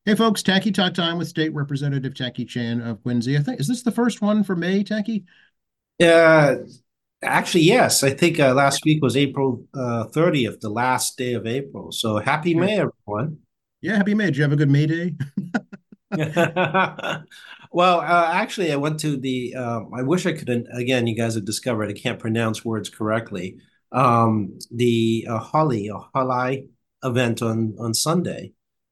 Hey folks, Tacky Talk Time with State Representative Tacky Chan of Quincy. I think is this the first one for May, Tacky? Uh, Actually, yes. I think last week was April 30th, the last day of April. So happy Yeah, May, everyone. yeah, happy May. Did you have a good May Day? Well, actually, I went to I wish I could, again, you guys have discovered I can't pronounce words correctly. The Holi event on Sunday,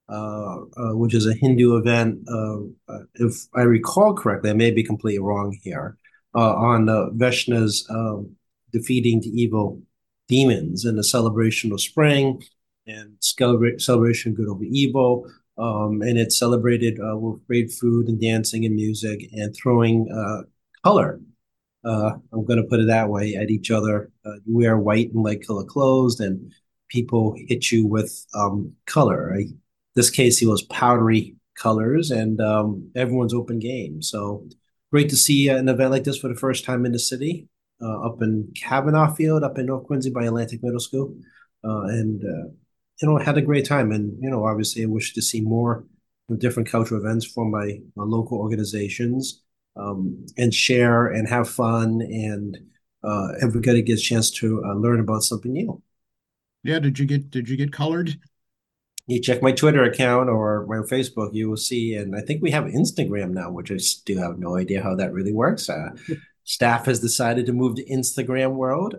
which is a Hindu event. If I recall correctly, I may be completely wrong here, on Vishnu's defeating the evil demons and the celebration of spring and celebration of good over evil. And it's celebrated with great food and dancing and music and throwing color. I'm going to put it that way at each other. You wear white and light color clothes, and people hit you with color. Right? This case, it was powdery colors, and everyone's open game. So great to see an event like this for the first time in the city, up in Kavanaugh Field, up in North Quincy by Atlantic Middle School, and had a great time. And obviously, I wish to see more different cultural events from my local organizations, and share and have fun, and everybody gets a chance to learn about something new. Yeah, did you get colored? You check my Twitter account or my Facebook, you will see, and I think we have Instagram now, which I still have no idea how that really works. Staff has decided to move to Instagram world,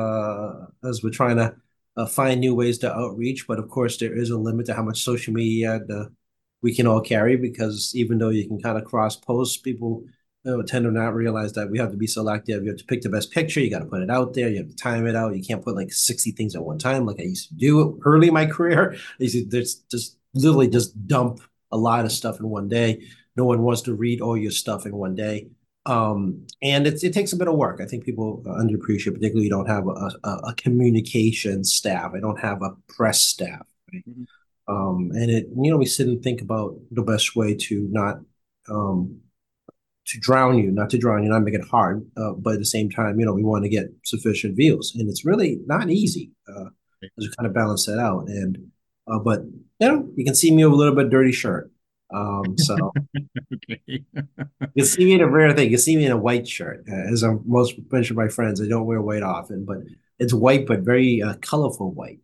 as we're trying to find new ways to outreach. But of course, there is a limit to how much social media we can all carry, because even though you can kind of cross post, people tend to not realize that we have to be selective. You have to pick the best picture. You got to put it out there. You have to time it out. You can't put like 60 things at one time like I used to do early in my career. I used to just literally just dump a lot of stuff in one day. No one wants to read all your stuff in one day. And it takes a bit of work. I think people underappreciate, particularly you don't have a communication staff. I don't have a press staff. Right? Mhm. And we sit and think about the best way to not um, to drown you, not to drown you, not make it hard, but at the same time, we want to get sufficient views, and it's really not easy to kind of balance that out. And but you can see me with a little bit dirty shirt. So Okay. you can see me in a rare thing. You can see me in a white shirt, as most of my friends. I don't wear white often, but it's white, but very colorful white.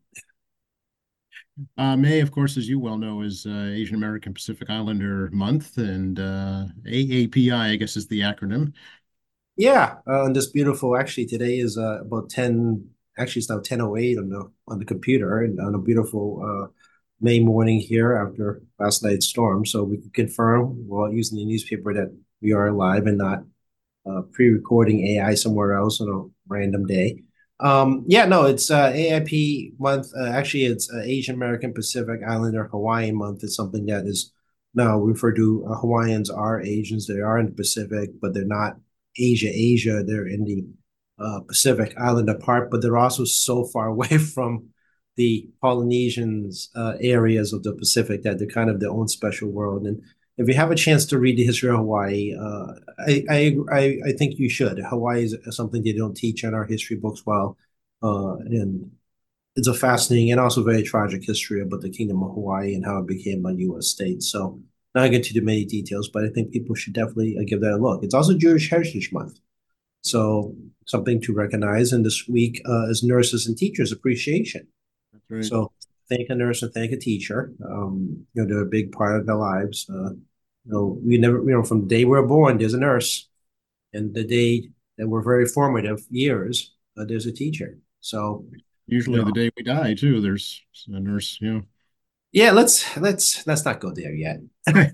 May, of course, as you well know, is Asian American Pacific Islander Month, and AAPI, I guess, is the acronym. Yeah, and this beautiful. Actually, today is about 10. Actually, it's now 10:08 on the computer, and on a beautiful May morning here after last night's storm. So we can confirm, while using the newspaper, that we are live and not pre-recording AI somewhere else on a random day. Yeah, no, it's AIP month. Actually, it's Asian American Pacific Islander Hawaiian month. It's something that is now referred to. Hawaiians are Asians. They are in the Pacific, but they're not Asia. They're in the Pacific Islander part, but they're also so far away from the Polynesians areas of the Pacific that they're kind of their own special world. And if you have a chance to read the history of Hawaii, I think you should. Hawaii is something they don't teach in our history books well, and it's a fascinating and also very tragic history about the Kingdom of Hawaii and how it became a U.S. state. So not get into many details, but I think people should definitely give that a look. It's also Jewish Heritage Month, so something to recognize. And this week is Nurses and Teachers Appreciation. That's right. So thank a nurse and thank a teacher. They're a big part of their lives. We never, from the day we're born, there's a nurse, and the day that we're very formative years, there's a teacher. So, you Usually the know, day we die, too, there's a nurse, yeah, let's not go there yet.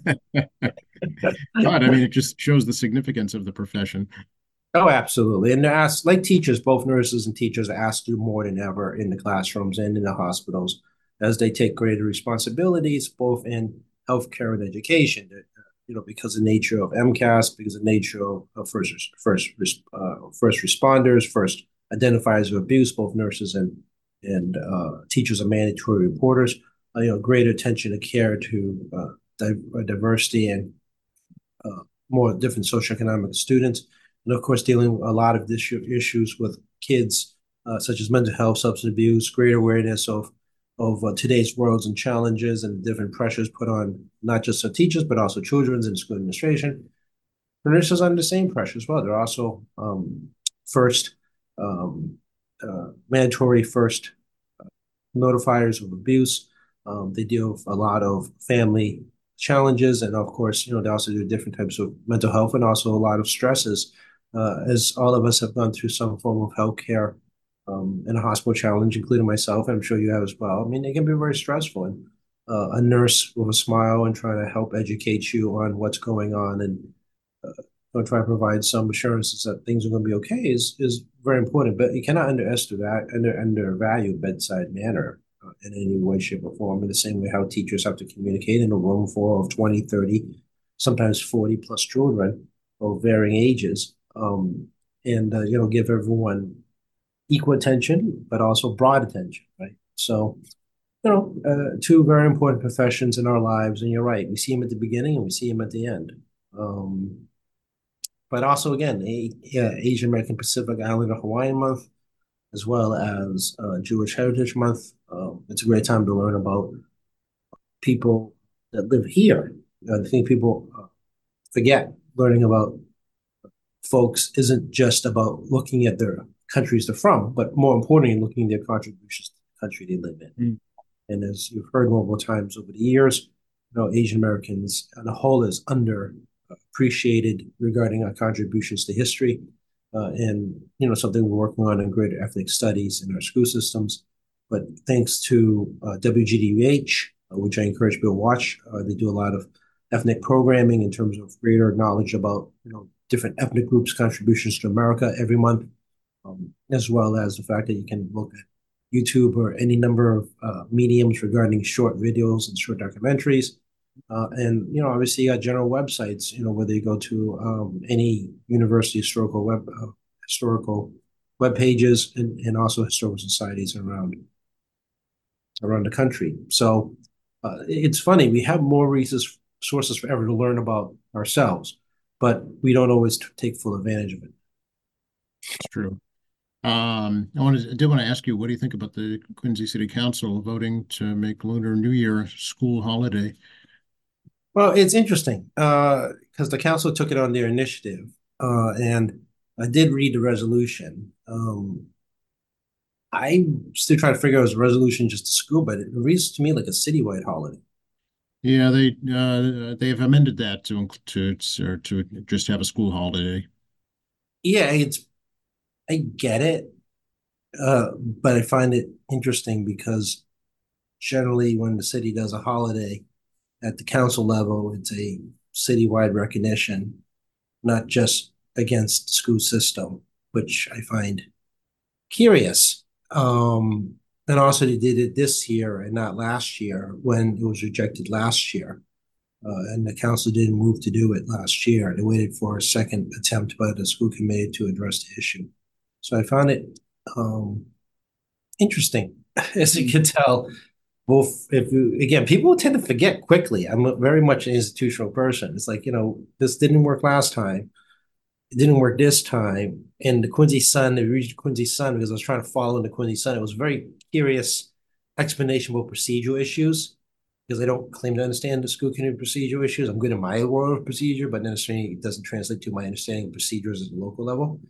But I mean, it just shows the significance of the profession. Oh, absolutely. And they're asked, like teachers, both nurses and teachers are asked to do more than ever in the classrooms and in the hospitals as they take greater responsibilities, both in healthcare and education. Because of the nature of MCAS, because of the nature of first responders, first identifiers of abuse, both nurses and teachers are mandatory reporters. Greater attention and care to diversity and uh, more different socioeconomic students, and of course dealing with a lot of issues with kids, such as mental health, substance abuse, greater awareness of of today's worlds and challenges and different pressures put on not just the teachers but also children's and school administration. Nurses under the same pressure as well. They're also first um, mandatory first notifiers of abuse. They deal with a lot of family challenges, and of course, they also do different types of mental health and also a lot of stresses. As all of us have gone through some form of healthcare and a hospital challenge, including myself, and I'm sure you have as well. I mean, it can be very stressful. And a nurse with a smile and trying to help educate you on what's going on and try to provide some assurances that things are going to be okay is very important. But you cannot undervalue bedside manner in any way, shape, or form. In the same way how teachers have to communicate in a room full of 20, 30, sometimes 40 plus children of varying ages, and give everyone equal attention, but also broad attention, right? So two very important professions in our lives, and you're right. We see them at the beginning and we see them at the end. But also, again, Asian American Pacific Islander Hawaiian Month, as well as Jewish Heritage Month. It's a great time to learn about people that live here. I think people forget learning about folks isn't just about looking at their countries they're from, but more importantly, looking at their contributions to the country they live in. Mm. And as you've heard multiple times over the years, Asian Americans on a whole is underappreciated regarding our contributions to history, and something we're working on in greater ethnic studies in our school systems. But thanks to WGDUH, which I encourage people to watch, they do a lot of ethnic programming in terms of greater knowledge about different ethnic groups' contributions to America every month, as well as the fact that you can look at YouTube or any number of mediums regarding short videos and short documentaries. And obviously you got general websites, whether you go to any university historical web pages and also historical societies around the country. So it's funny, we have more sources forever to learn about ourselves, but we don't always take full advantage of it. It's true. I did want to ask you, what do you think about the Quincy City Council voting to make Lunar New Year a school holiday? Well, it's interesting because the council took it on their initiative, and I did read the resolution. I'm still trying to figure out, is a resolution just a school, but it reads to me like a citywide holiday. Yeah, they have amended that to just have a school holiday. Yeah, I get it, but I find it interesting because generally when the city does a holiday at the council level, it's a citywide recognition, not just against the school system, which I find curious. And also they did it this year and not last year when it was rejected last year. And the council didn't move to do it last year. They waited for a second attempt by the school committee to address the issue. So I found it interesting, as you can tell. Both, again, people tend to forget quickly. I'm very much an institutional person. It's like, this didn't work last time. It didn't work this time. And the Quincy Sun, they reached Quincy Sun because I was trying to follow the Quincy Sun. It was a very curious explanation about procedural issues because I don't claim to understand the school community procedural issues. I'm good in my world of procedure, but necessarily it doesn't translate to my understanding of procedures at the local level.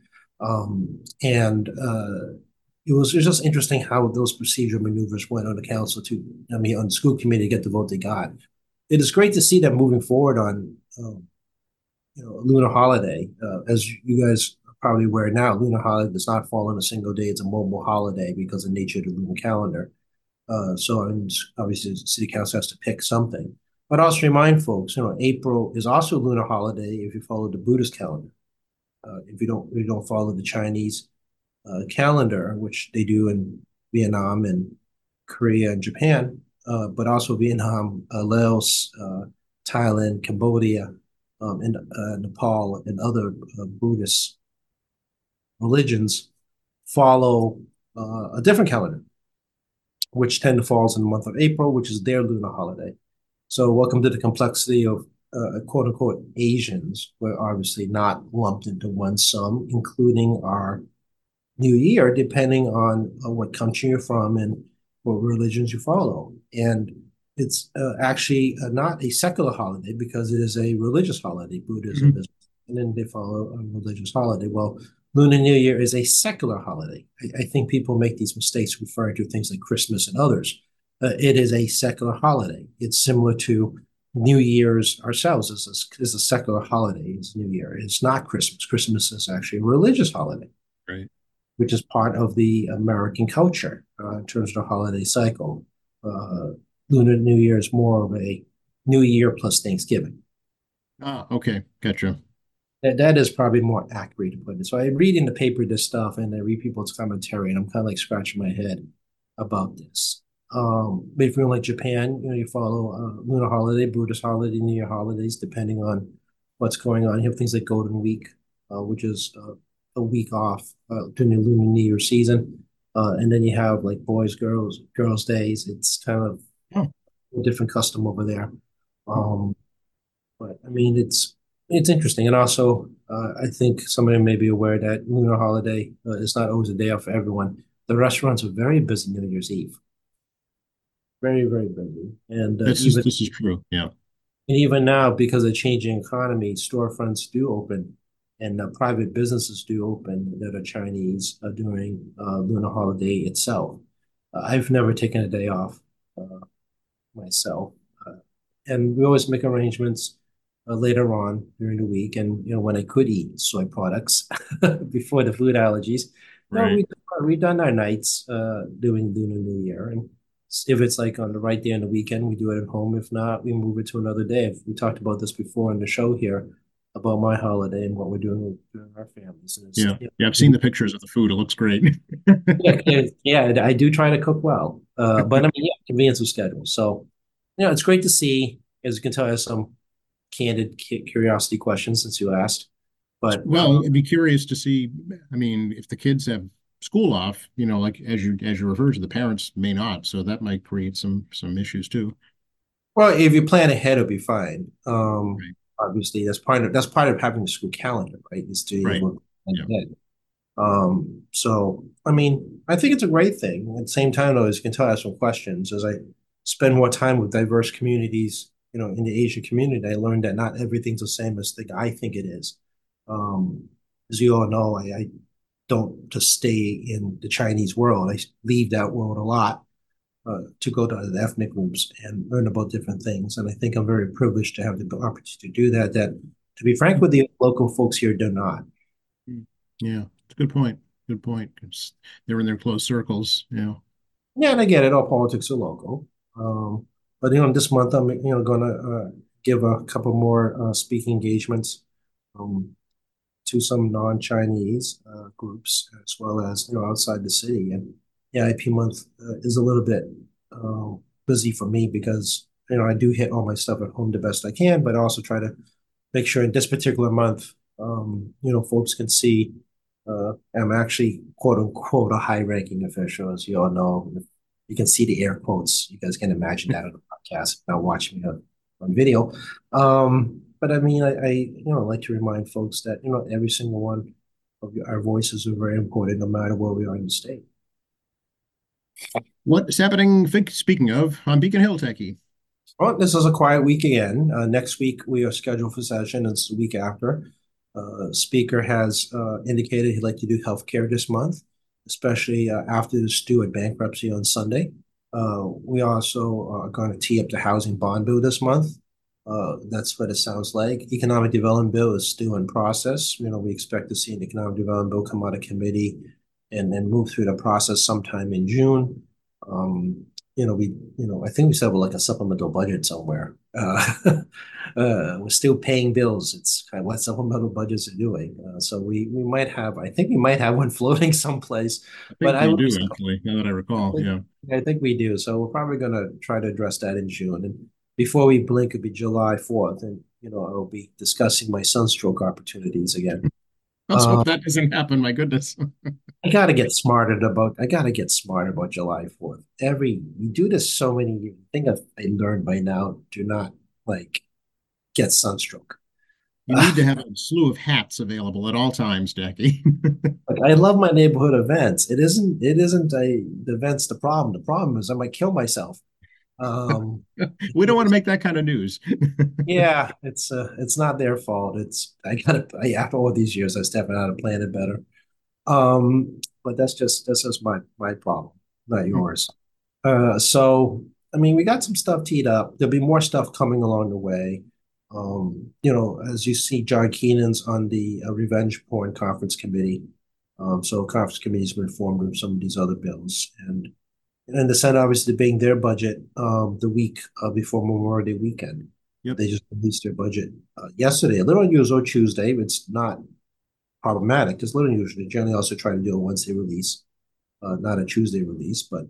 It was just interesting how those procedural maneuvers went on the council on the school committee to get the vote they got. It is great to see them moving forward on, a lunar holiday. As you guys are probably aware now, lunar holiday does not fall on a single day. It's a mobile holiday because of the nature of the lunar calendar. Obviously, the city council has to pick something. But also remind folks, April is also a lunar holiday if you follow the Buddhist calendar. If you don't follow the Chinese calendar, which they do in Vietnam and Korea and Japan, but also Vietnam, Laos, Thailand, Cambodia, and Nepal, and other Buddhist religions follow a different calendar, which tend to falls in the month of April, which is their lunar holiday. So welcome to the complexity of quote unquote Asians. We're obviously not lumped into one sum, including our New Year, depending on what country you're from and what religions you follow. And it's actually not a secular holiday because it is a religious holiday. Buddhism Mhm. is, and then they follow a religious holiday. Well, Lunar New Year is a secular holiday. I think people make these mistakes referring to things like Christmas and others. It is a secular holiday. It's similar to New Year's ourselves is a secular holiday. It's New Year. It's not Christmas. Christmas is actually a religious holiday, Right. which is part of the American culture in terms of the holiday cycle. Uh, Lunar New Year is more of a New Year plus Thanksgiving. Ah, okay. Gotcha. That is probably more accurate to put it. So I read in the paper this stuff and I read people's commentary, and I'm kind of like scratching my head about this. But if you're like Japan, you follow lunar holiday, Buddhist holiday, New Year holidays, depending on what's going on. You have things like Golden Week, which is a week off during the Lunar New Year season, and then you have like girls days. It's kind of Oh, a different custom over there. Um, but I mean, it's interesting, and also I think somebody may be aware that lunar holiday is not always a day off for everyone. The restaurants are very busy New Year's Eve, very busy, and this is true. Yeah. even now because of changing economy, storefronts do open, and private businesses do open that are Chinese during lunar holiday itself. I've never taken a day off myself. Uh, and we always make arrangements later on during the week, and when I could eat soy products before the food allergies. No, Right. we done our nights doing Lunar New Year, and if it's like on the right day on the weekend, we do it at home. If not, we move it to another day. We talked about this before in the show here about my holiday and what we're doing with our families. And it's, Yeah. Yeah. I've seen the pictures of the food. It looks great. yeah, I do try to cook well, but I mean, yeah, convenience of schedule. So, it's great to see. As you can tell, I have some candid curiosity questions since you asked. But Well, I'd be curious to see, I mean, if the kids have school off, like as you refer to, the parents may not, so that might create some issues too. well, if you plan ahead, it'll be fine. Right. Obviously, that's part of having a school calendar, right? Is to be Right. able to plan Yeah. ahead. So I mean, I think it's a great thing. At the same time, though, as you can tell, I have some questions. As I spend more time with diverse communities, in the Asian community, I learned that not everything's the same as I think it is. Um, as you all know, I don't just stay in the Chinese world. I leave that world a lot to go to other ethnic groups and learn about different things. And I think I'm very privileged to have the opportunity to do that. That, to be frank with you, local folks here do not. Mm. Yeah. It's a good point. Good point. 'Cause they're in their close circles. Yeah, and I get it. All politics are local. But this month I'm going to give a couple more speaking engagements um, to some non-Chinese groups as well as outside the city. And yeah, IP month is a little bit uh, busy for me because I do hit all my stuff at home the best I can, but I also try to make sure in this particular month, folks can see I'm actually quote unquote a high ranking official, as you all know. You can see the air quotes. You guys can imagine that on the podcast, not watching me on video. But I mean, I like to remind folks that every single one of our voices are very important, no matter where we are in the state. What's happening, speaking of, on Beacon Hill Techie? Well, this is a quiet week again. Next week we are scheduled for session. It's the week after. Speaker has indicated he'd like to do healthcare this month, especially after the Stewart bankruptcy on Sunday. We also are going to tee up the housing bond bill this month. That's what it sounds like. Economic development bill is still in process. We expect to see an economic development bill come out of committee and then move through the process sometime in June. I think we still have like a supplemental budget somewhere. We're still paying bills. It's kind of what supplemental budgets are doing. So we might have, I think we might have one floating someplace, I but think I we would be, do, actually, now that I recall. Yeah. I think we do. So we're probably going to try to address that in June. And before we blink, it'll be July 4th. And, I'll be discussing my sunstroke opportunities again. Let's hope that doesn't happen. My goodness. I gotta get smarter about July 4th. We do this so many years. I think I learned by now, do not like get sunstroke. You need to have a slew of hats available at all times, Jackie. Like I love my neighborhood events. It isn't the events the problem. The problem is I might kill myself. Um, We don't want to make that kind of news. yeah, it's not their fault. It's I gotta after all these years I stepped out and planned it better. But that's just my problem, not yours. So I mean, we got some stuff teed up. There'll be more stuff coming along the way. As you see, John Keenan's on the Revenge Porn Conference Committee. So conference committee's been formed of some of these other bills, and the Senate obviously debating their budget the week before Memorial Day weekend. Yep. They just released their budget yesterday. A little unusual Tuesday. It's not problematic. It's a little unusual. They generally also try to do a Wednesday release, not a Tuesday release. But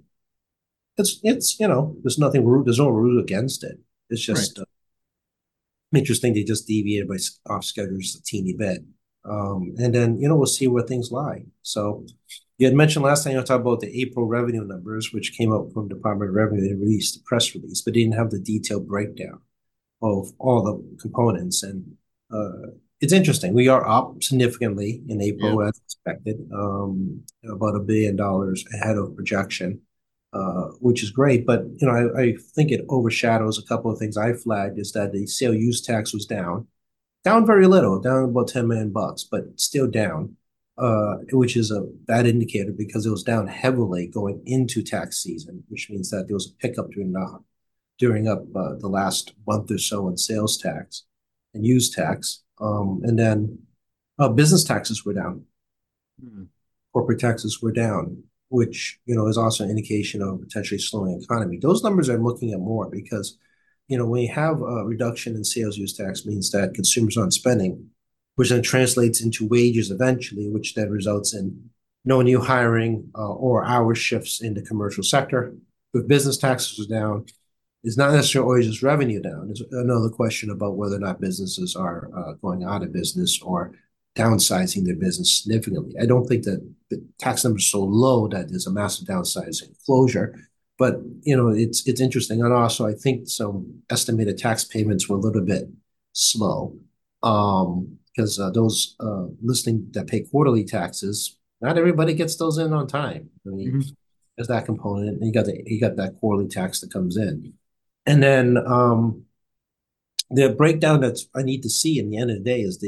it's there's nothing rude. There's no rule against it. It's Right. just interesting. They just deviated by off schedule just a teeny bit. And then we'll see where things lie. So you had mentioned last time you talked about the April revenue numbers, which came out from Department of Revenue. They released the press release, but didn't have the detailed breakdown of all the components. And it's interesting. We are up significantly in April Yep. as expected, about $1 billion ahead of projection, which is great. But I think it overshadows a couple of things I flagged. Is that the sale use tax was down very little, down about 10 million bucks, but still down, which is a bad indicator because it was down heavily going into tax season, which means that there was a pickup during the last month or so in sales tax and use tax. And then business taxes were down, Hmm. corporate taxes were down, which is also an indication of potentially slowing economy. Those numbers I'm looking at more because when you have a reduction in sales use tax means that consumers aren't spending, which then translates into wages eventually, which then results in no new hiring or hour shifts in the commercial sector. If business taxes are down, it's not necessarily always just revenue down. It's another question about whether or not businesses are going out of business or downsizing their business significantly. I don't think that the tax numbers are so low that there's a massive downsizing closure. But it's interesting, and also I think some estimated tax payments were a little bit slow because those listing that pay quarterly taxes, not everybody gets those in on time. I mean, Mhm. there's that component, and you got that quarterly tax that comes in. And then the breakdown that I need to see in the end of the day is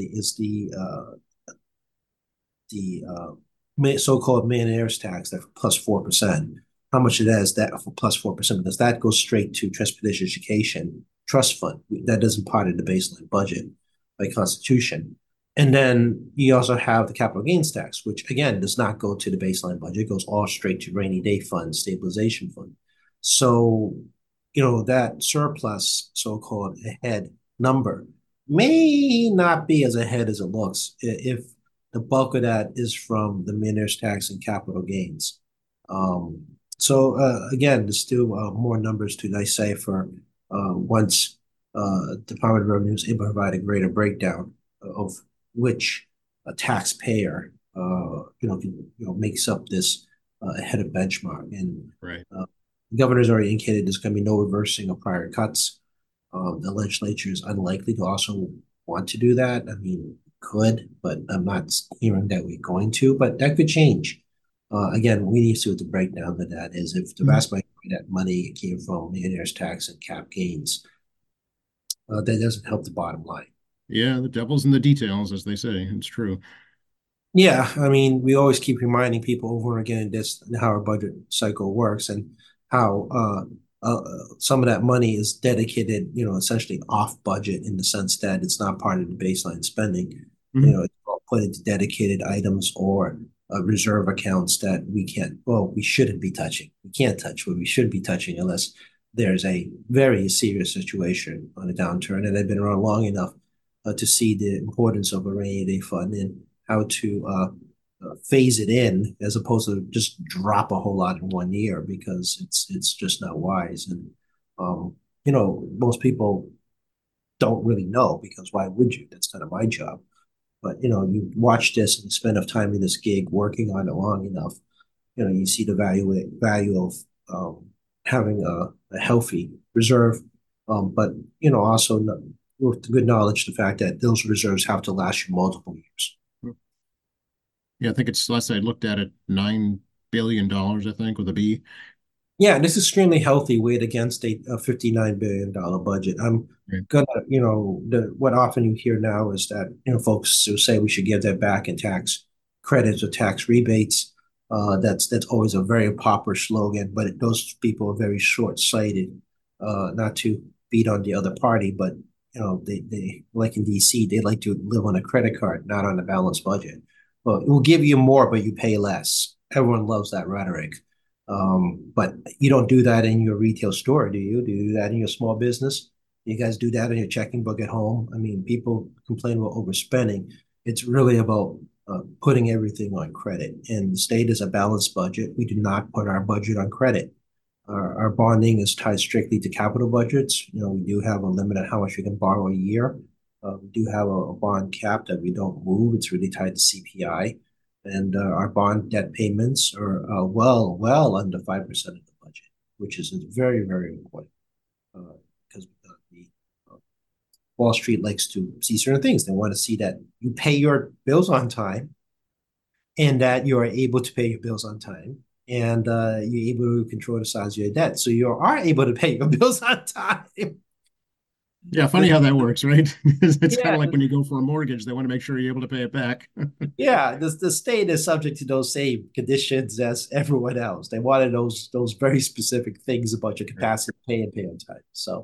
the so-called millionaires tax that plus 4%. How much it is that for plus 4%, because that goes straight to transportation education trust fund. That isn't part of the baseline budget by constitution. And then you also have the capital gains tax, which again does not go to the baseline budget. It goes all straight to rainy day fund, stabilization fund. So that surplus, so-called ahead number, may not be as ahead as it looks if the bulk of that is from the millionaire's tax and capital gains. So again, there's still more numbers to decipher once Department of Revenue is able to provide a greater breakdown of which taxpayer makes up this ahead of benchmark. And Right. the governor's already indicated there's going to be no reversing of prior cuts. The legislature is unlikely to also want to do that. I mean, could, but I'm not hearing that we're going to, but that could change. Again, we need to see what the breakdown of that is. If the Mhm. vast majority of that money came from millionaires tax and cap gains, that doesn't help the bottom line. Yeah, the devil's in the details, as they say. It's true. Yeah, I mean, we always keep reminding people over and again this how our budget cycle works and how some of that money is dedicated, essentially off budget in the sense that it's not part of the baseline spending. Mhm. It's all put into dedicated items or reserve accounts that we shouldn't be touching. We can't touch what we should be touching unless there's a very serious situation on a downturn. And I've been around long enough to see the importance of a rainy day fund and how to phase it in as opposed to just drop a whole lot in one year because it's just not wise. And most people don't really know because why would you? That's kind of my job. But you watch this and spend enough time in this gig working on it long enough, you see the value of having a healthy reserve, but also with good knowledge the fact that those reserves have to last you multiple years. Yeah, I think it's last I looked at it, $9 billion, I think, with a B. Yeah, this is extremely healthy weighed against a $59 billion budget. I'm Right. gonna, what often you hear now is that, folks who say we should give that back in tax credits or tax rebates. That's always a very popular slogan, but those people are very short-sighted. Not to beat on the other party, but they like in DC, they like to live on a credit card, not on a balanced budget. Well, it will give you more, but you pay less. Everyone loves that rhetoric. But you don't do that in your retail store, do you? Do you do that in your small business? You guys do that in your checking book at home? I mean, people complain about overspending. It's really about putting everything on credit. And the state is a balanced budget. We do not put our budget on credit. Our bonding is tied strictly to capital budgets. We do have a limit on how much we can borrow a year. We do have a bond cap that we don't move. It's really tied to CPI. And our bond debt payments are well under 5% of the budget, which is very, very important because the Wall Street likes to see certain things. They want to see that you pay your bills on time and that you are able to pay your bills on time and you're able to control the size of your debt. So you are able to pay your bills on time. Yeah, funny how that works, right? It's kind Yeah, of like when you go for a mortgage, they want to make sure you're able to pay it back. yeah, the state is subject to those same conditions as everyone else. They wanted those very specific things about your Right. capacity to pay and pay on time. So,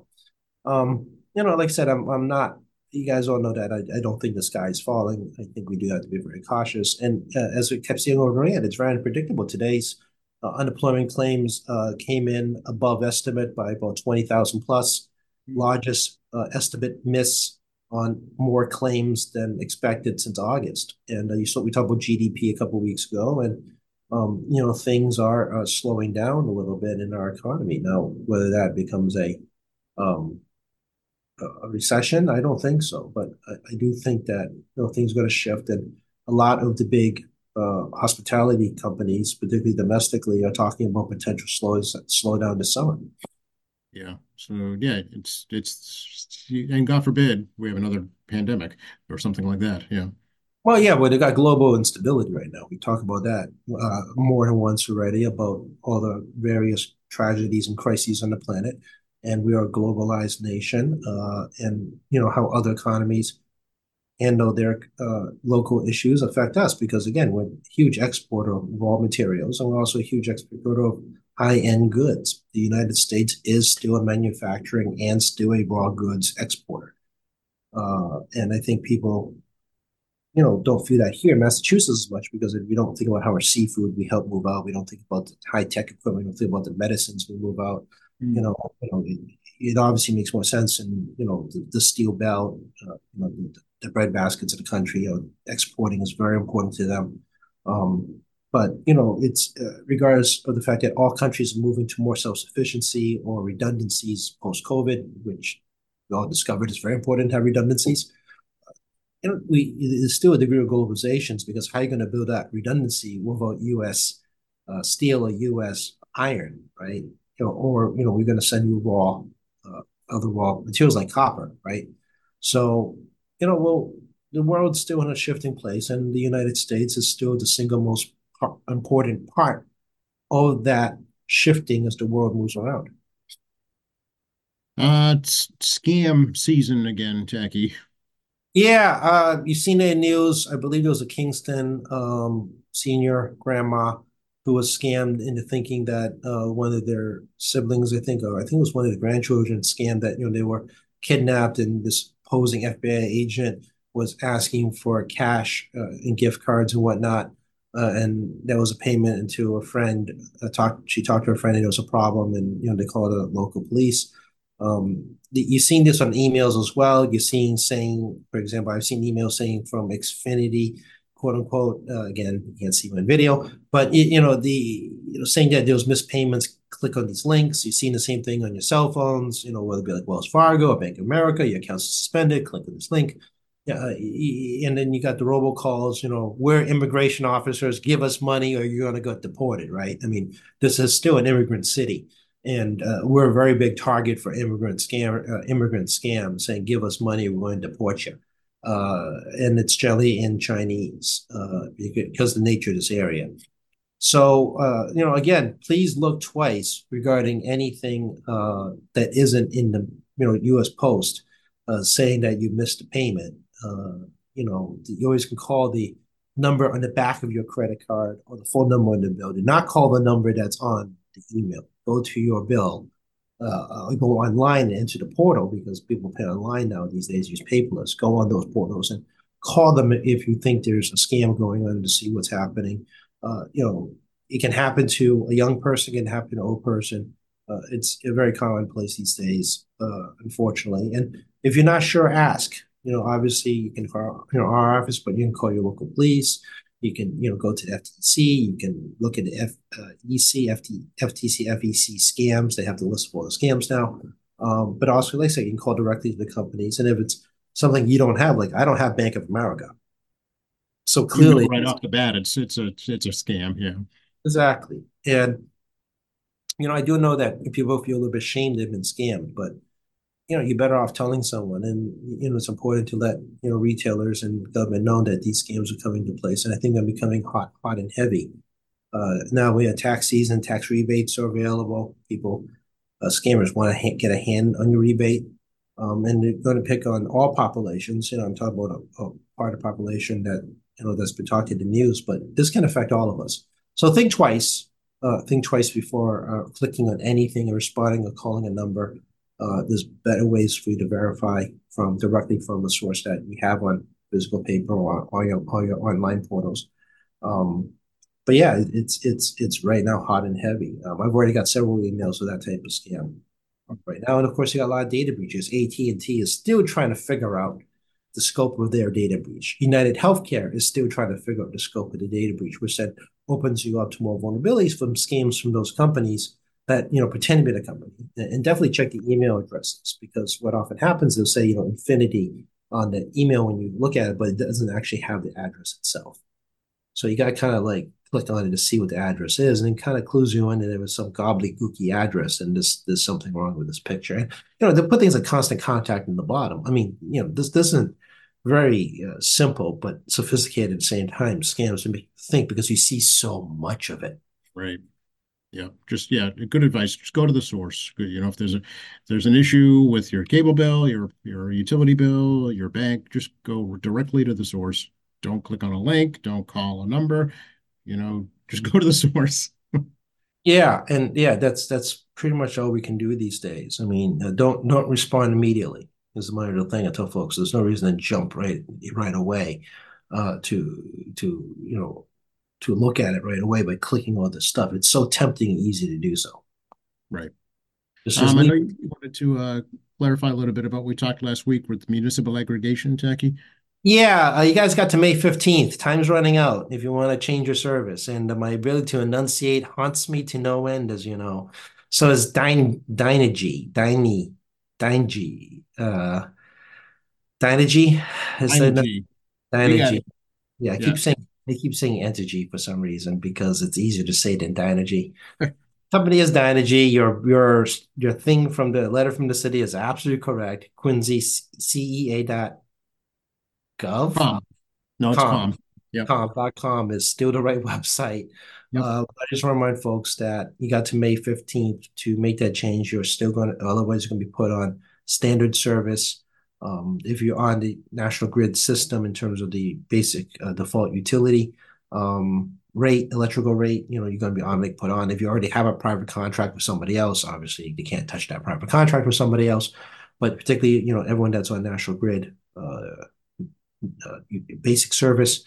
like I said, I'm not. You guys all know that I don't think the sky is falling. I think we do have to be very cautious. And as we kept seeing over and it's very unpredictable. Today's unemployment claims came in above estimate by about 20,000 plus, largest estimate miss on more claims than expected since August. And we talked about GDP a couple of weeks ago, and things are slowing down a little bit in our economy now. Whether that becomes um, a recession, I don't think so, but I do think that things are going to shift, and a lot of the big hospitality companies, particularly domestically, are talking about potential slowdown this summer. Yeah. So yeah, and God forbid we have another pandemic or something like that. Yeah. Well, yeah, well, they got global instability right now. We talk about that more than once already about all the various tragedies and crises on the planet, and we are a globalized nation, and how other economies handle their local issues affect us because again, we're a huge exporter of raw materials, and we're also a huge exporter of high-end goods. The United States is still a manufacturing and still a raw goods exporter, and I think people don't feel that here in Massachusetts as much because we don't think about how much seafood we help move out. We don't think about the high tech equipment. We don't think about the medicines we move out. You Mm. know, it obviously makes more sense in the steel belt, the bread baskets of the country. Exporting is very important to them. But it's regardless of the fact that all countries are moving to more self-sufficiency or redundancies post-COVID, which we all discovered is very important to have redundancies. There's still a degree of globalizations because how are you going to build that redundancy without U.S. Steel or U.S. iron, right? Or we're going to send you other raw materials like copper, right? So well, the world's still in a shifting place, and the United States is still the single most important part of that shifting as the world moves around. It's scam season again, Jackie. Yeah, you've seen it in news. I believe there was a Kingston senior grandma who was scammed into thinking that one of their siblings, I think it was one of the grandchildren, scammed that they were kidnapped, and this posing FBI agent was asking for cash and gift cards and whatnot, and there was a payment into a friend. She talked to her friend, and it was a problem, and they called the local police. You've seen this on emails as well. You've seen saying, for example, I've seen emails saying from Xfinity, quote unquote. Again, you can't see my video, but saying that there was mispayments. Click on these links. You've seen the same thing on your cell phones. Whether it be like Wells Fargo or Bank of America, your account's suspended. Click on this link. Yeah, and then you got the robocalls. We're immigration officers. Give us money, or you're going to get deported. Right? I mean, this is still an immigrant city. And we're a very big target for immigrant scams saying, give us money, we're going to deport you. And it's generally in Chinese because of the nature of this area. So, again, please look twice regarding anything that isn't in the, U.S. Post saying that you missed a payment. You always can call the number on the back of your credit card or the phone number on the bill. Do not call the number that's on the email. Go to your bill. Go online and enter the portal because people pay online now these days, use paperless. Go on those portals and call them if you think there's a scam going on to see what's happening. It can happen to a young person, it can happen to an old person. It's a very commonplace these days, unfortunately. And if you're not sure, ask. Obviously you can call, our office, but you can call your local police. You can, go to the FTC. You can look at the FTC, FEC scams. They have the list of all the scams now. But also, like I say, you can call directly to the companies. And if it's something you don't have, like I don't have Bank of America, so You know clearly, right off the bat, it's a scam. Yeah. exactly. And I do know that people feel a little bit ashamed they've been scammed, but you're better off telling someone. And it's important to let retailers and government know that these scams are coming to place. And I think they're becoming hot and heavy. Now we have tax season, tax rebates are available. Scammers want to get a hand on your rebate. And they're going to pick on all populations. I'm talking about a part of the population that that's been talked in the news, but this can affect all of us. So think twice. Think twice before clicking on anything or responding or calling a number. There's better ways for you to verify directly from the source that you have on physical paper or your online portals. But yeah, it's right now hot and heavy. I've already got several emails with that type of scam right now, and of course you got a lot of data breaches. AT&T is still trying to figure out the scope of their data breach. United Healthcare is still trying to figure out the scope of the data breach, which then opens you up to more vulnerabilities from scams from those companies that pretend to be the company. And definitely check the email addresses, because what often happens, they'll say Infinity on the email when you look at it, but it doesn't actually have the address itself. So you got to kind of like click on it to see what the address is, and it kind of clues you in that there was some gobbledygooky address, and there's something wrong with this picture. And they put things like constant contact in the bottom. I mean, this isn't very simple but sophisticated at the same time. Scams to think because you see so much of it. Right. Yeah. Good advice. Just go to the source. If there's an issue with your cable bill, your utility bill, your bank, just go directly to the source. Don't click on a link. Don't call a number. Just go to the source. Yeah, and yeah, that's pretty much all we can do these days. I mean, don't respond immediately. Is my other thing I tell folks. There's no reason to jump right away to look at it right away by clicking all this stuff. It's so tempting and easy to do so. Right. It's just I me. know you wanted to clarify a little bit about what we talked last week with municipal aggregation, Jackie. Yeah, you guys got to May 15th. Time's running out if you want to change your service. And my ability to enunciate haunts me to no end, as you know. So it's Dynegy, Dynegy. Is that ING. You got Dynegy? it. Yeah, Yeah. I keep saying Entergy for some reason because it's easier to say than Dynegy. Company is Dynegy. Your thing from the letter from the city is absolutely correct. Quincy CEA.gov. Com. No, it's Com. com. Yep. Com.com is still the right website. Yep. I just want to remind folks that you got to May 15th to make that change. You're still going to, otherwise, you're going to be put on standard service. If you're on the national grid system in terms of the basic default utility rate, electrical rate, you're going to be automatically put on. If you already have a private contract with somebody else, obviously you can't touch that private contract with somebody else. But particularly, everyone that's on national grid, basic service,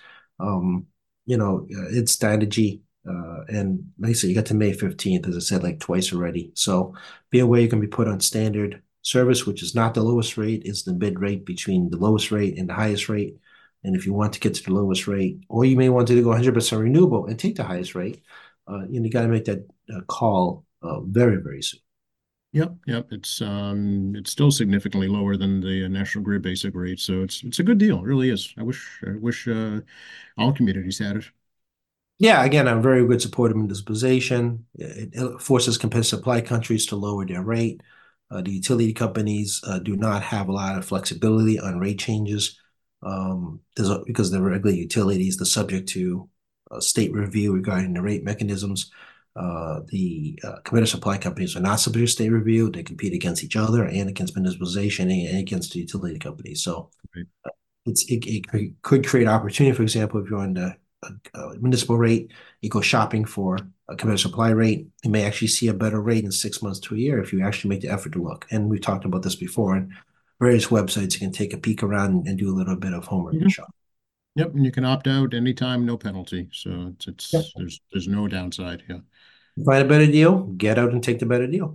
it's Dynegy. And like I said, you got to May 15th, as I said, like twice already. So be aware you can be put on standard service, which is not the lowest rate, is the mid rate between the lowest rate and the highest rate. And if you want to get to the lowest rate, or you may want to go 100% renewable and take the highest rate, you got to make that call very, very soon. Yep. It's still significantly lower than the National Grid basic rate, so it's a good deal. It really is. I wish all communities had it. Yeah, again, I'm very good supporter of municipalization. It forces competitive supply countries to lower their rate. The utility companies do not have a lot of flexibility on rate changes. Because the regular utilities, they're subject to state review regarding the rate mechanisms. The competitive supply companies are not subject to state review. They compete against each other and against municipalization and against the utility companies. So Right. it could create opportunity. For example, if you're on the municipal rate, you go shopping for a competitive supply rate, you may actually see a better rate in 6 months to a year if you actually make the effort to look. And we've talked about this before. And various websites you can take a peek around and do a little bit of homework and Mhm. shop. Yep, and you can opt out anytime, no penalty. So Yep. there's no downside. Yeah. Find a better deal, get out and take the better deal.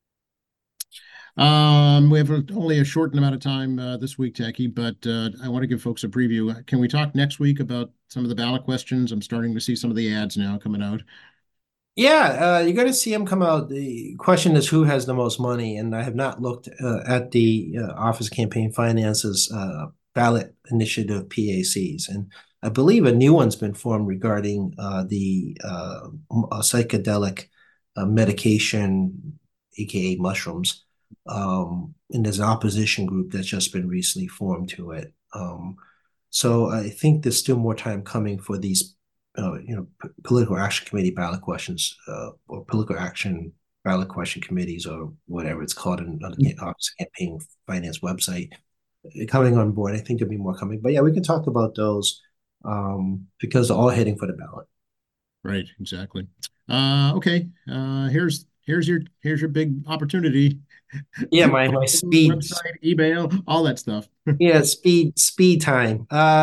We have only a short amount of time this week, Techie, but I want to give folks a preview. Can we talk next week about some of the ballot questions? I'm starting to see some of the ads now coming out. Yeah, you're going to see them come out. The question is who has the most money, and I have not looked at the Office of Campaign Finance's ballot initiative PACs, and I believe a new one's been formed regarding the psychedelic medication, aka mushrooms. And there's an opposition group that's just been recently formed to it. So I think there's still more time coming for these political action committee ballot questions or political action ballot question committees or whatever it's called on the Office of Campaign Finance website coming on board. I think there'll be more coming. But yeah, we can talk about those because they're all heading for the ballot. Right, exactly. Okay. Here's your big opportunity. Yeah, my speed. Website, email, all that stuff. Yeah, speed time.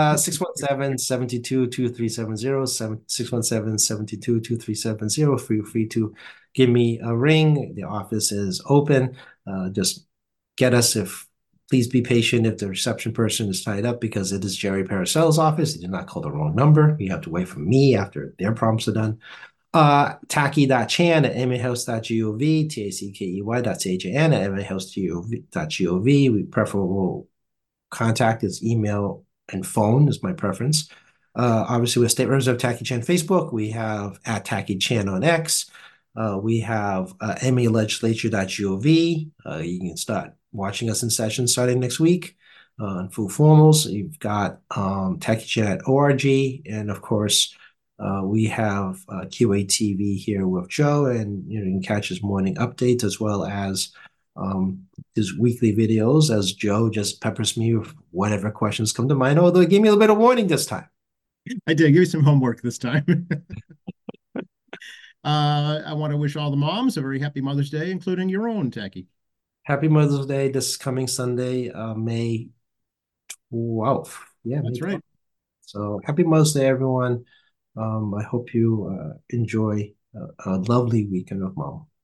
617-722-2370, 617-722-2370. Feel free to give me a ring. The office is open. Just get us if please be patient if the reception person is tied up because it is Jerry Paracel's office. He did not call the wrong number. You have to wait for me after their prompts are done. Taki.chan at mahouse.gov, tackey.chan at mahouse.gov. We preferable contact is email and phone is my preference. Obviously, with State Representative Taki Chan Facebook, we have at Taki Chan on X. We have malegislature.gov. You can start watching us in session starting next week on full formals. You've got Taki Chan at org. And of course, we have QATV here with Joe, and you can catch his morning updates as well as his weekly videos as Joe just peppers me with whatever questions come to mind. Although he gave me a little bit of warning this time. I did give you some homework this time. I want to wish all the moms a very happy Mother's Day, including your own, Tacky. Happy Mother's Day this coming Sunday, May 12th. Yeah, May That's right. 12th. So happy Mother's Day, everyone. I hope you enjoy a lovely weekend of mom.